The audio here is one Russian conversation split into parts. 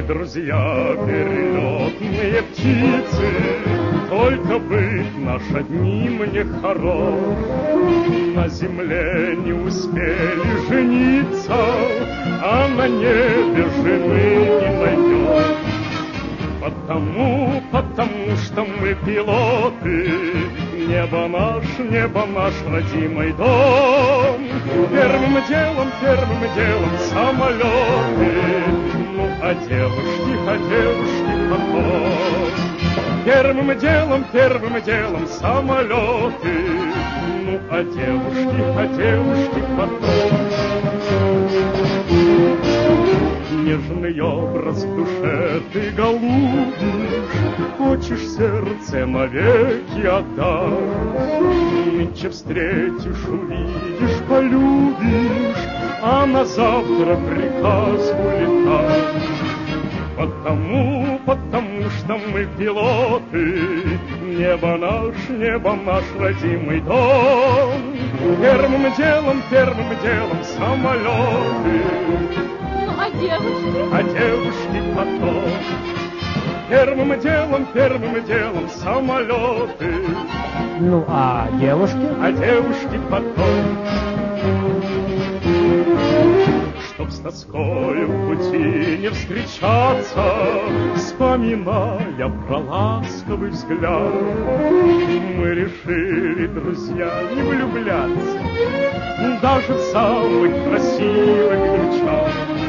друзья, перелетные птицы, только быть наш одним не хорош. На земле не успели жениться, а на небе жены не найдем. Потому что мы пилоты, небо наш родимый дом. Первым делом самолеты, ну а девушки потом. Первым делом самолеты, ну а девушки потом. Нежный образ в душе ты голубишь, хочешь сердце навеки отдать. Нынче встретишь, увидишь, полюбишь, а на завтра приказ улетать. Потому что мы пилоты, небо наш родимый дом. Первым делом самолеты, а девушки потом. Первым делом самолеты, ну а девушки потом. Чтоб с тоскою в пути не встречаться, вспоминая про ласковый взгляд, мы решили, друзья, не влюбляться даже в самых красивых девчат.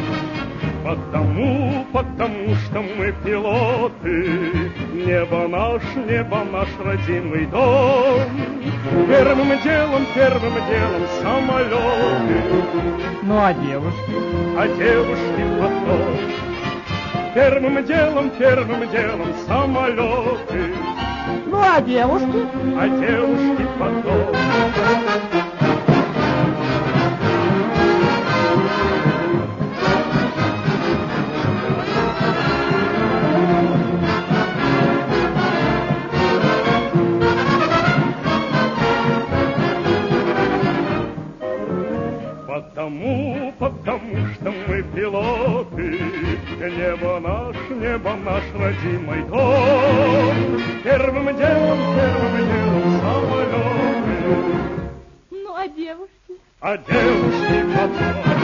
Потому что мы пилоты, небо наш родимый дом. Первым делом самолеты, ну а девушки потом. Первым делом самолеты, ну а девушки потом. Потому что мы пилоты, небо наш родимый дом. Первым делом самолеты, ну а девушки потом.